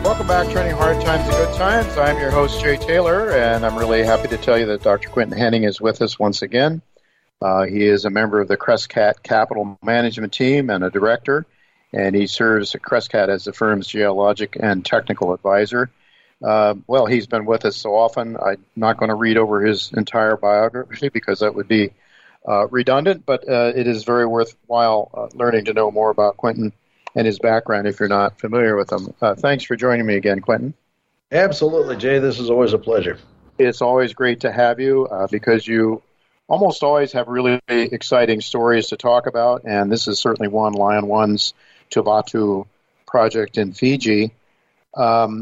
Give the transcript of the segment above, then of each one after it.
Welcome back, Turning Hard Times to Good Times. I'm your host, Jay Taylor, and I'm really happy to tell you that Dr. Quentin Henning is with us once again. He is a member of the Crescat Capital Management Team and a director, and he serves Crescat as the firm's geologic and technical advisor. He's been with us so often, I'm not going to read over his entire biography because that would be redundant, but it is very worthwhile learning to know more about Quentin and his background if you're not familiar with him. Thanks for joining me again, Quentin. Absolutely, Jay. This is always a pleasure. It's always great to have you because you almost always have really exciting stories to talk about, and this is certainly one, Lion One's Tuvatu project in Fiji. I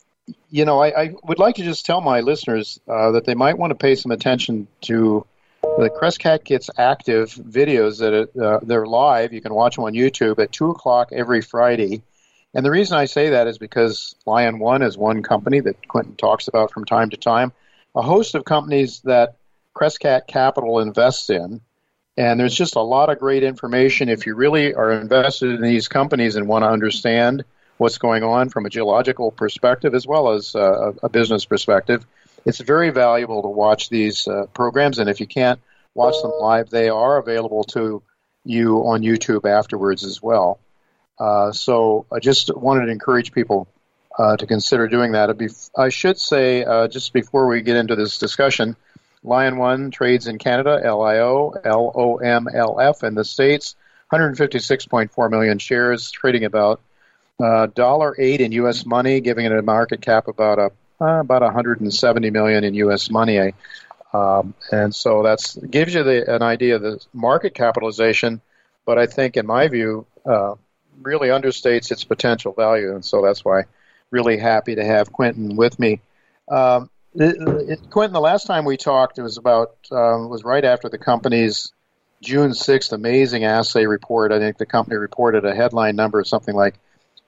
would like to just tell my listeners that they might want to pay some attention to the Crescat Gets Active videos that they're live. You can watch them on YouTube at 2 o'clock every Friday. And the reason I say that is because Lion One is one company that Quentin talks about from time to time, a host of companies that Crescat Capital invests in. And there's just a lot of great information if you really are invested in these companies and want to understand what's going on from a geological perspective as well as a business perspective. It's very valuable to watch these programs, and if you can't watch them live, they are available to you on YouTube afterwards as well. So I just wanted to encourage people to consider doing that. I should say, just before we get into this discussion, Lion One trades in Canada, LIO, LOMLF in the States, 156.4 million shares, trading about $1.08 in U.S. money, giving it a market cap about $170 million in U.S. money. And so that gives you an idea of the market capitalization, but I think, in my view, really understates its potential value. And so that's why I'm really happy to have Quentin with me. Quentin, the last time we talked, it was right after the company's June 6th amazing assay report. I think the company reported a headline number of something like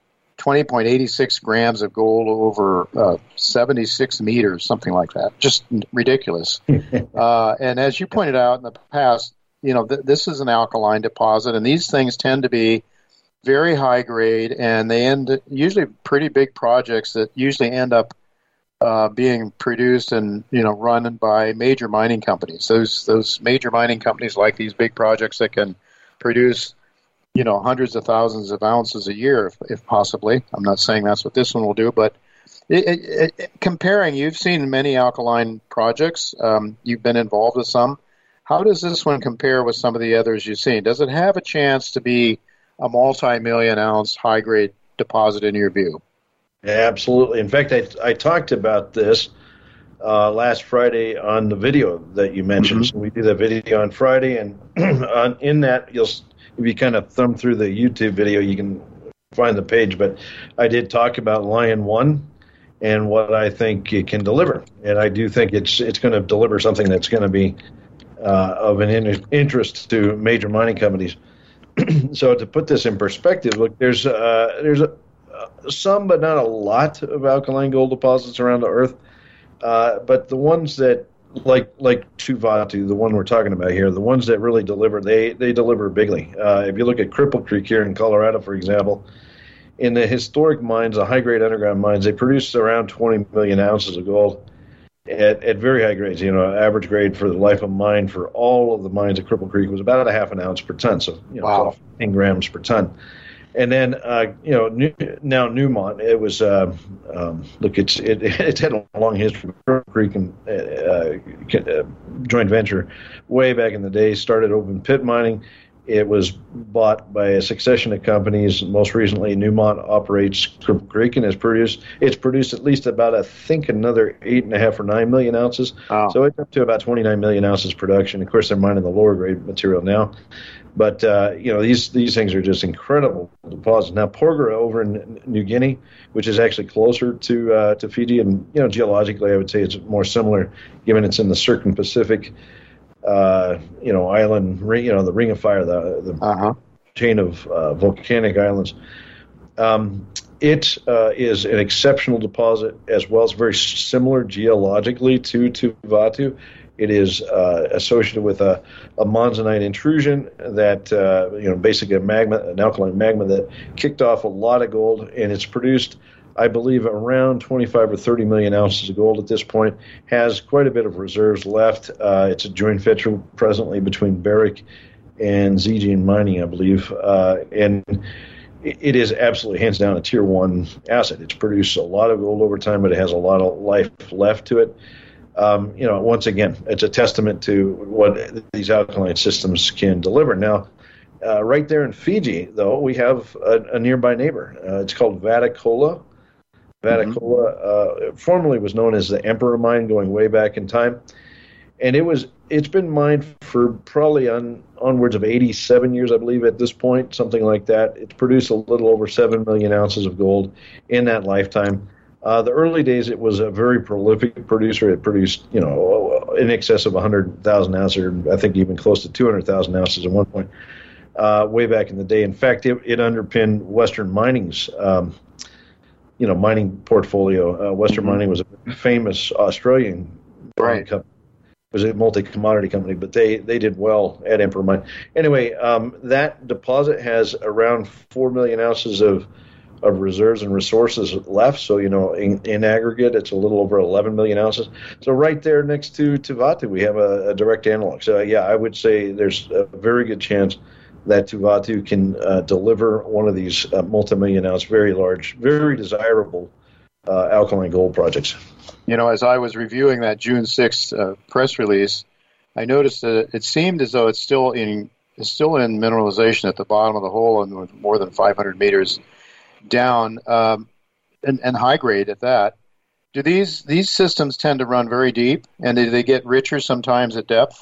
20.86 grams of gold over 76 meters, something like that. Just ridiculous. And as you pointed out in the past, this is an alkaline deposit, and these things tend to be very high grade, and they end usually pretty big projects that usually end up being produced and run by major mining companies. Those major mining companies like these big projects that can produce hundreds of thousands of ounces a year, if possibly. I'm not saying that's what this one will do, but comparing, you've seen many alkaline projects. You've been involved with some. How does this one compare with some of the others you've seen? Does it have a chance to be a multi-million ounce high-grade deposit in your view? Yeah, absolutely. In fact, I talked about this last Friday on the video that you mentioned. Mm-hmm. So we did that video on Friday, and in that, if you kind of thumb through the YouTube video, you can find the page. But I did talk about Lion One and what I think it can deliver. And I do think it's going to deliver something that's going to be of an interest to major mining companies. So to put this in perspective, look, there's some, but not a lot, of alkaline gold deposits around the Earth. But the ones that, like Tuvatu, the one we're talking about here, the ones that really deliver, they deliver bigly. If you look at Cripple Creek here in Colorado, for example, in the historic mines, the high-grade underground mines, they produce around 20 million ounces of gold at very high grades. Average grade for the life of mine for all of the mines at Cripple Creek was about a half an ounce per ton, so wow. 15 grams per ton. And then, now Newmont, it was, it's had a long history. Creek and joint venture way back in the day, started open pit mining. It was bought by a succession of companies. Most recently, Newmont operates Cripple Creek and it's produced at least about, I think, another 8.5 or 9 million ounces. Wow. So it's up to about 29 million ounces production. Of course, they're mining the lower grade material now. But, these things are just incredible deposits. Now, Porgera over in New Guinea, which is actually closer to Fiji, and, geologically, I would say it's more similar, given it's in the Circumpacific, island, the Ring of Fire, the chain of volcanic islands. It is an exceptional deposit as well. It's very similar geologically to Tuvatu. It is associated with a monzonite intrusion that, basically an alkaline magma that kicked off a lot of gold, and it's produced I believe around 25 or 30 million ounces of gold at this point, has quite a bit of reserves left. It's a joint venture presently between Barrick and Zijin Mining, I believe, and it is absolutely hands down a tier one asset. It's produced a lot of gold over time, but it has a lot of life left to it. Once again, it's a testament to what these alkaline systems can deliver. Now, right there in Fiji, though, we have a nearby neighbor. It's called Vatukoula. Vatukoula formerly was known as the Emperor Mine, going way back in time, and it's been mined for probably onwards of 87 years, I believe, at this point, something like that. It's produced a little over 7 million ounces of gold in that lifetime. The early days, it was a very prolific producer. It produced, in excess of 100,000 ounces, or I think even close to 200,000 ounces at one point, way back in the day. In fact, it underpinned Western Mining's, mining portfolio. Western Mining was a famous Australian company. It was a multi-commodity company, but they did well at Emperor Mine. Anyway, that deposit has around 4 million ounces of reserves and resources left. So, in aggregate, it's a little over 11 million ounces. So right there next to Tuvatu, we have a direct analog. So, yeah, I would say there's a very good chance that Tuvatu can deliver one of these multi-million ounce, very large, very desirable alkaline gold projects. As I was reviewing that June 6th press release, I noticed that it seemed as though it's still in mineralization at the bottom of the hole and with more than 500 meters down, and high grade at that. Do these systems tend to run very deep, and do they get richer sometimes at depth?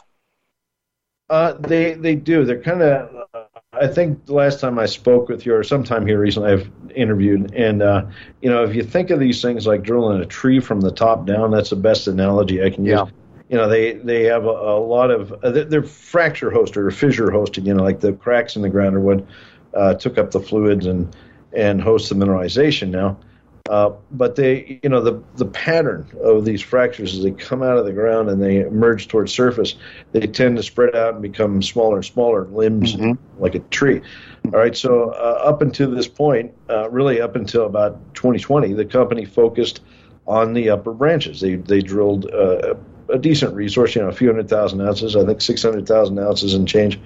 They do. They're kind of. I think the last time I spoke with you, or sometime here recently, I've interviewed, and if you think of these things like drilling a tree from the top down, that's the best analogy I can use. They have a lot of they're fracture hosted or fissure hosted. Like the cracks in the ground or what took up the fluids and host the mineralization now. But they, the pattern of these fractures as they come out of the ground and they emerge towards surface, they tend to spread out and become smaller and smaller limbs, like a tree. All right, so up until this point, really up until about 2020, the company focused on the upper branches. They drilled a decent resource, a few 100,000 ounces, I think 600,000 ounces and change,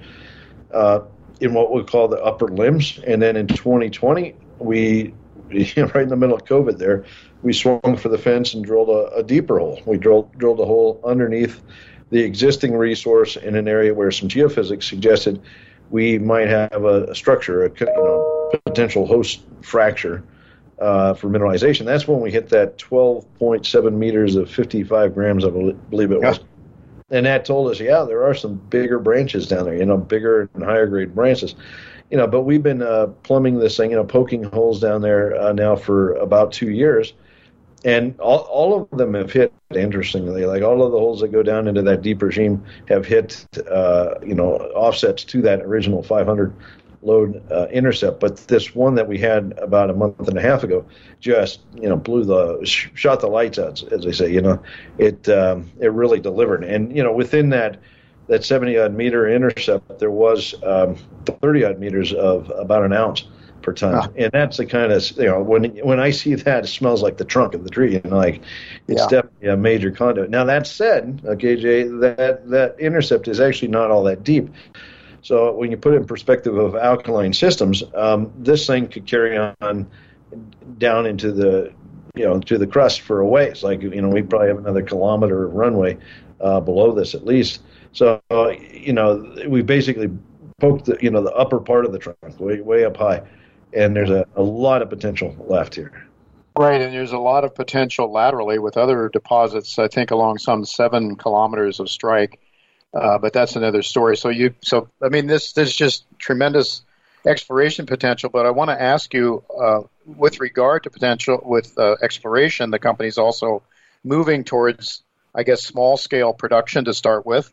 in what we call the upper limbs. And then in 2020, we right in the middle of COVID there, we swung for the fence and drilled a deeper hole. We drilled a hole underneath the existing resource in an area where some geophysics suggested we might have a structure, a potential host fracture for mineralization. That's when we hit that 12.7 meters of 55 grams, I believe it was. And that told us, there are some bigger branches down there, bigger and higher grade branches. But we've been plumbing this thing, poking holes down there now for about 2 years. And all of them have hit, interestingly. Like all of the holes that go down into that deep regime have hit, offsets to that original 500 load intercept. But this one that we had about a month and a half ago just, shot the lights out, as they say. It really delivered. And, within that 70-odd meter intercept, there was 30-odd meters of about an ounce per ton. And that's the kind of, when I see that, it smells like the trunk of the tree. It's definitely a major conduit. Now, that said, okay, Jay, that intercept is actually not all that deep. So when you put it in perspective of alkaline systems, this thing could carry on down into the, to the crust for a ways. We probably have another kilometer of runway below this at least. So, we basically poked the upper part of the trunk way up high, and there's a lot of potential left here. Right, and there's a lot of potential laterally with other deposits, I think, along some 7 kilometers of strike, but that's another story. This is just tremendous exploration potential, but I want to ask you, with regard to potential with exploration, the company's also moving towards, I guess, small-scale production to start with.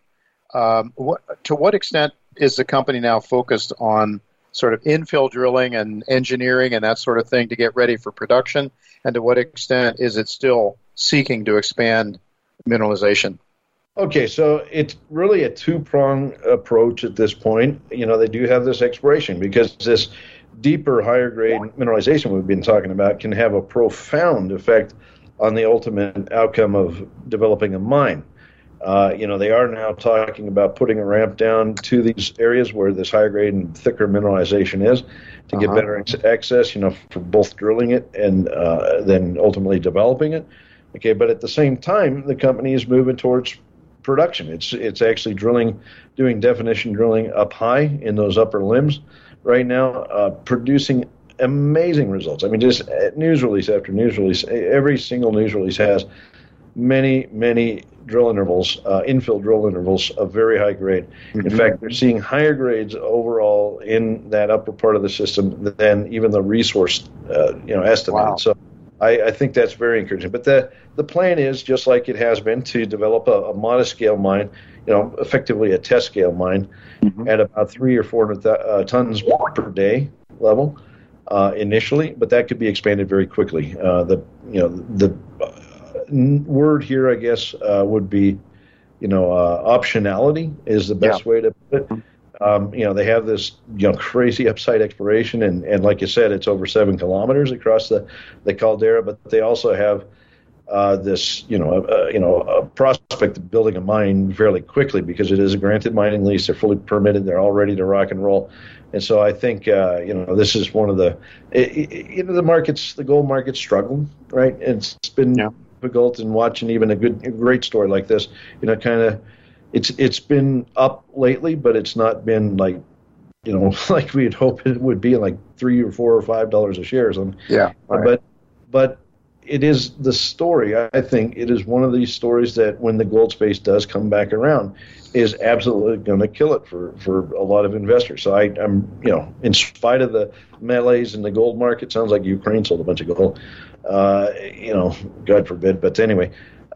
To what extent is the company now focused on sort of infill drilling and engineering and that sort of thing to get ready for production? And to what extent is it still seeking to expand mineralization? Okay, so it's really a two-pronged approach at this point. They do have this exploration because deeper, higher grade mineralization we've been talking about can have a profound effect on the ultimate outcome of developing a mine. They are now talking about putting a ramp down to these areas where this higher grade and thicker mineralization is to get better access, for both drilling it and then ultimately developing it. Okay, but at the same time, the company is moving towards production. It's actually doing definition drilling up high in those upper limbs right now, producing amazing results. I mean, just news release after news release, every single news release has many, many drill intervals, infill drill intervals of very high grade. In fact, they're seeing higher grades overall in that upper part of the system than even the resource, estimated. Wow. So I think that's very encouraging. But the plan is, just like it has been, to develop a modest scale mine, effectively a test scale mine at about 300 or 400 tons per day level initially, but that could be expanded very quickly. The word here, I guess, would be, optionality is the best way to put it. They have this, crazy upside exploration, and like you said, it's over 7 kilometers across the caldera. But they also have this, a prospect of building a mine fairly quickly because it is a granted mining lease. They're fully permitted. They're all ready to rock and roll. And so I think, this is one of the, the gold market's struggled, right? It's been difficult in watching even a great story like this. It's been up lately, but it's not been like, like we had hoped it would be, like $3 or $4 or $5 a share or something. Yeah. Right. But it is the story. I think it is one of these stories that when the gold space does come back around, is absolutely going to kill it for a lot of investors. So I'm, in spite of the melees in the gold market, sounds like Ukraine sold a bunch of gold. God forbid. But anyway,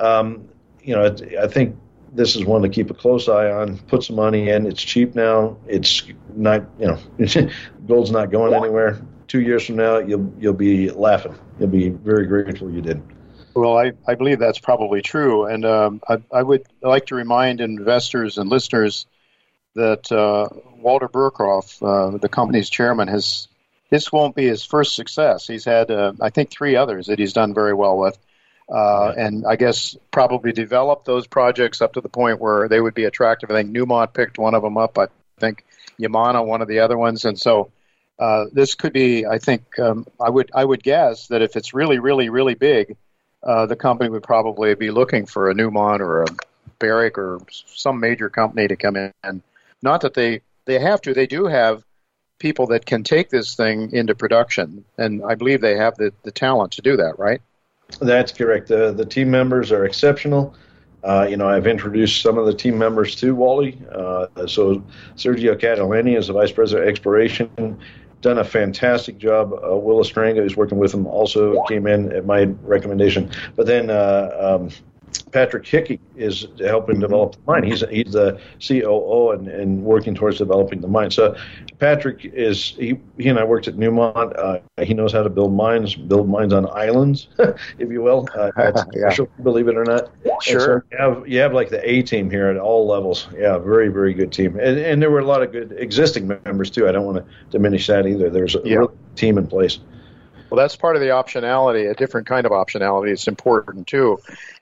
I think this is one to keep a close eye on. Put some money in. It's cheap now. It's not, gold's not going anywhere. 2 years from now, you'll be laughing. You'll be very grateful you did. Well, I believe that's probably true. And I would like to remind investors and listeners that Walter Burkhoff, the company's chairman, this won't be his first success. He's had, I think, 3 others that he's done very well with. And I guess probably developed those projects up to the point where they would be attractive. I think Newmont picked one of them up. I think Yamana, one of the other ones. And so this could be, I think, I would guess that if it's really, really, really big, the company would probably be looking for a Newmont or a Barrick or some major company to come in. And not that they have to. They do have people that can take this thing into production, and I believe they have the talent to do that, right? That's correct. The team members are exceptional. I've introduced some of the team members to Wally. So Sergio Catalani is the Vice President of Exploration, done a fantastic job. Will Estranga, who's working with him, also came in at my recommendation. But then Patrick Hickey is helping develop the mine. He's the COO and working towards developing the mine. So Patrick he and I worked at Newmont. He knows how to build mines on islands, if you will. That's special, believe it or not. Sure. So you have like the A team here at all levels. Yeah, very, very good team. And there were a lot of good existing members too. I don't want to diminish that either. There's a real team in place. Well, that's part of the optionality, a different kind of optionality. It's important, too.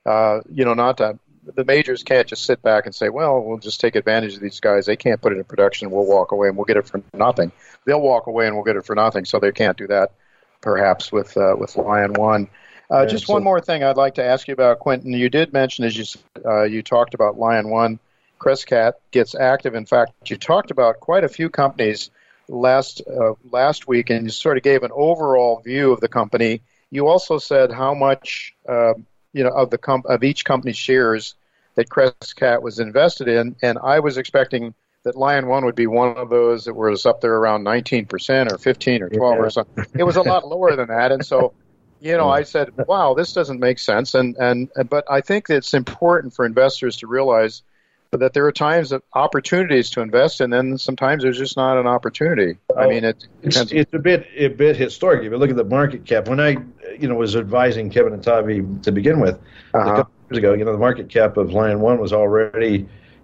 The majors can't just sit back and say, well, we'll just take advantage of these guys. They can't put it in production. We'll walk away and we'll get it for nothing. They'll walk away and we'll get it for nothing. So they can't do that, perhaps, with Lion One. Just one more thing I'd like to ask you about, Quentin. You did mention, as you talked about Lion One, Crescat gets active. In fact, you talked about quite a few companies last week, and you sort of gave an overall view of the company. You also said how much of each company's shares that Crescat was invested in, and I was expecting that Lion One would be one of those that was up there around 19% or 15 or 12 or something. It was a lot lower than that, and so I said, wow, this doesn't make sense. But I think it's important for investors to realize that there are times of opportunities to invest, and then sometimes there's just not an opportunity. I mean, it's a bit historic. If you look at the market cap, when I was advising Kevin and Tavi to begin with a couple years ago, the market cap of Lion One was already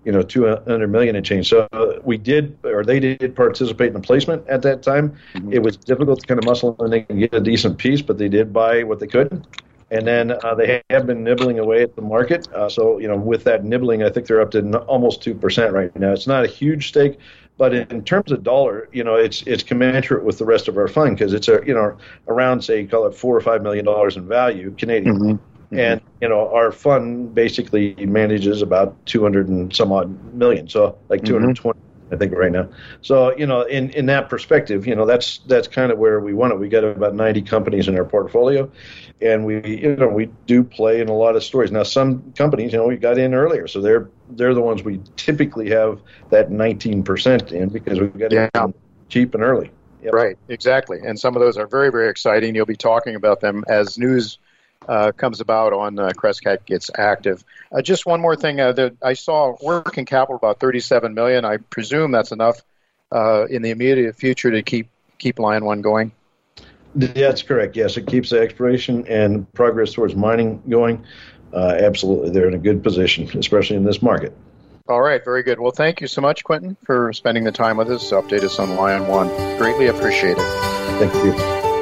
$200 million and change. So they did participate in a placement at that time. Mm-hmm. It was difficult to kind of muscle in and get a decent piece, but they did buy what they could. And then they have been nibbling away at the market. So with that nibbling, I think they're up to almost 2% right now. It's not a huge stake, but in terms of dollar, it's commensurate with the rest of our fund because it's around, say, call it $4 or $5 million in value Canadian. Mm-hmm. And our fund basically manages about 200 and some odd million, so like 220, I think, right now. So in that perspective, that's kind of where we want it. We got about 90 companies in our portfolio, and we do play in a lot of stories. Now, some companies, we got in earlier, so they're the ones we typically have that 19% in because we got in cheap and early. Yep. Right, exactly. And some of those are very, very exciting. You'll be talking about them as news comes about on Crescat Gets Active. Just one more thing. I saw working capital about $37 million. I presume that's enough in the immediate future to keep Lion One going. That's correct. Yes, it keeps the exploration and progress towards mining going. Absolutely, they're in a good position, especially in this market. All right, very good. Well, thank you so much, Quentin, for spending the time with us to update us on Lion One. Greatly appreciate it. Thank you.